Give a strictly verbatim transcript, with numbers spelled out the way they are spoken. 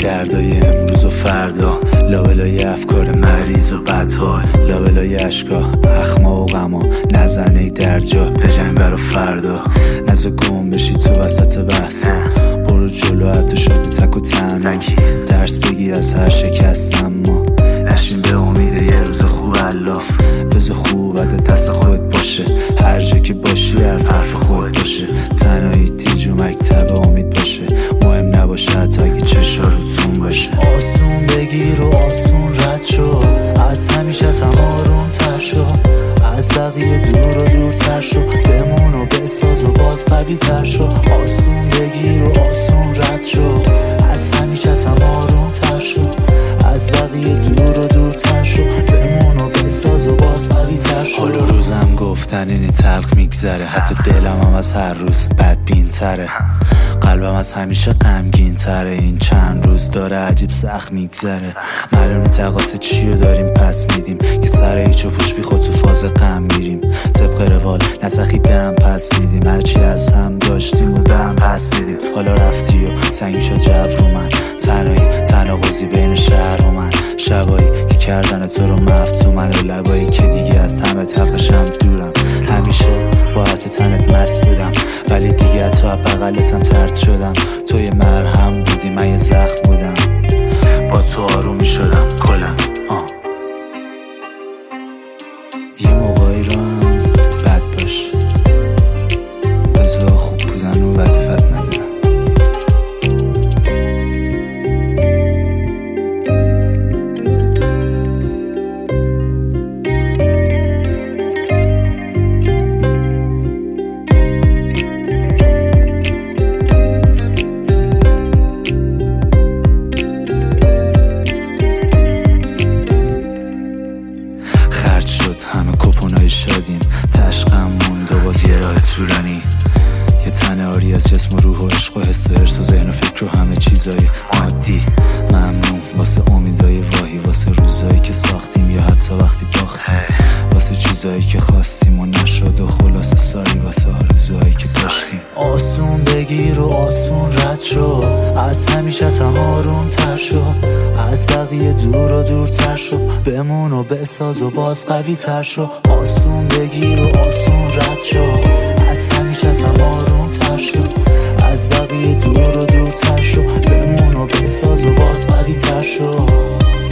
کردای امروز و فردا، لابلای افکار مریض و بدحال، لابلای اشکا اخما و غما، نزنه در جا بجنگ برا فردا، نزا گم بشی تو وسط بحثا، برو جلو حتی شدی تک و تنها، درس بگیر از هر شکست اما نشین به امید یه روز خوب الاف، بذار خوب بده دست خودت باشه، هر جا که باشی هر حرف خودت باشه، تنهایی تیج و مکتب امید باشه، مهم نباشه حتی اگه چشا روتون باشه. آسون بگیر و آسون رد شو، از همیشه تم آروم تر شو، از بقیه دور و دورتر شو، بمون و بساز و باز قوی تر شو. آسون بگیر و آسون رد شو، از همیشه تم آروم تر شو، از بقیه دور و دورتر شو، بمون و بساز و باز قوی تر شو. حالا روزم گفتن اینی تلخ میگذره، حتی دلم هم از هر روز بدبین تره، قلبم از همیشه غمگین تره، این چند روز داره عجیب سخت میگذره، معلوم تقاصه چیو داریم پس میدیم که سر هیچ و پوچ بی خود تو فاز غم میریم، طبق روال نسخی به هم پس میدیم، هرچی از هم داشتیم و به هم پس میدیم. حالا رفتی و سنگی شد جو رو من، تنهایی تناقضی بین شهر و من، شبایی که کردن تو رو مفتو من، و لبایی که دیگه از تمت حقشم دورم، همیشه با حت تنت مست بودم ولی دیگه تو بغلتم ترد شدم، تو یه مرهم بودی من یه زخم بودم، با تو آرومی شدم کلا. یه موقعی رو هم بد باش، بذار خوب بودن و وظیفت ندارم. خرج شد همه کپونای شدیم، تشقم موند و باز یه راه طولانی، یه تن آری از جسم و روح و عشق و حس و ارس و ذهن و فکر و همه چیزای عادی. ممنون واسه امیدای واهی، واسه روزایی که ساختیم یا حتی وقتی باختیم، واسه چیزایی که خواستیم و نشد و خلاصه ساری واسه آرزوهایی که داشتیم. آسون بگیر و آسون رد شو، از همیشه تم آروم تر شو، از بقیه دور و دورتر شو، بمون و بساز و باز قوی تر شو. آسون بگیر و آسون رد شو، از همیشه تم آروم تر شو، از بقیه دور و دورتر شو، بمون و بساز و باز قوی تر شو.